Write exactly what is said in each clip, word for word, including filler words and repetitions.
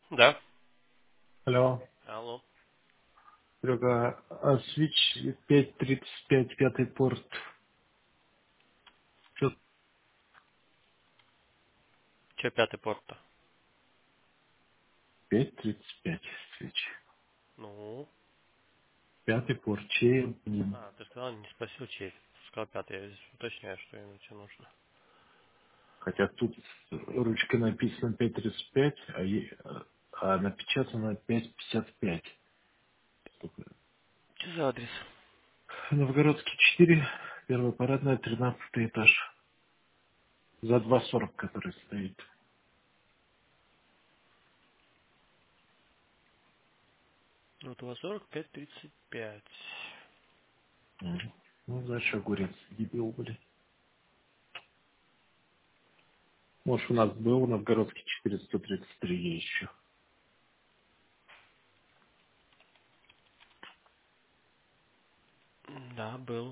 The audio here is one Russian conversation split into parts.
Да. Алло, Алло. Серега, а свич пять тридцать пять, пятый порт. Что Че пятый порт-то? пять тридцать пять свич? Ну. Пятый порт, чей? М, А, ты сказал, не спросил чей. Сказал пятый. Я здесь уточняю, что именно тебе нужно. Хотя тут ручка написано пять тридцать пять, а, е- а напечатано пять пятьдесят пять. Че за адрес? Новгородский четыре, первая парадная, тринадцатый этаж. За два сорок, который стоит. Вот у вас сорок пять тридцать пять. М. Ну, значит, огурец, дебил, блин. Может, у нас был Новгородский четыреста тридцать три еще. Да, был.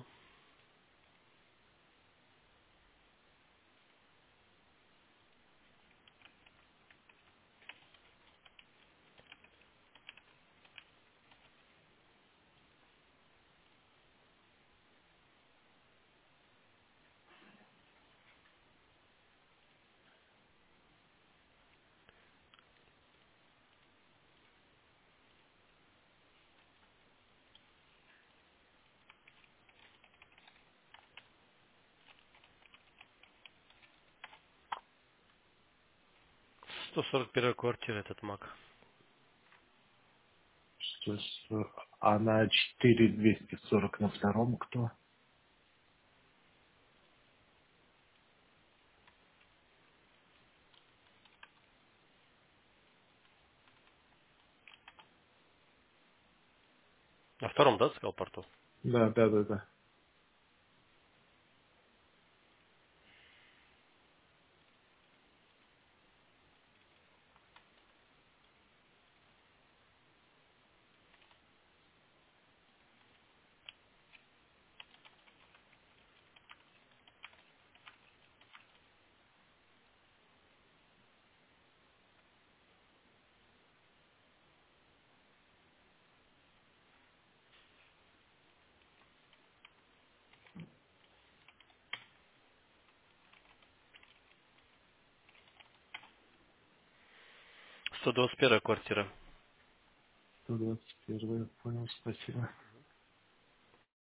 сто сорок первая квартира этот маг. То есть, э, а на четыре двести сорок на втором кто? На втором, да, ты сказал порту? Да, да, да, да. сто двадцать первая квартира. сто двадцать первый, понял, спасибо.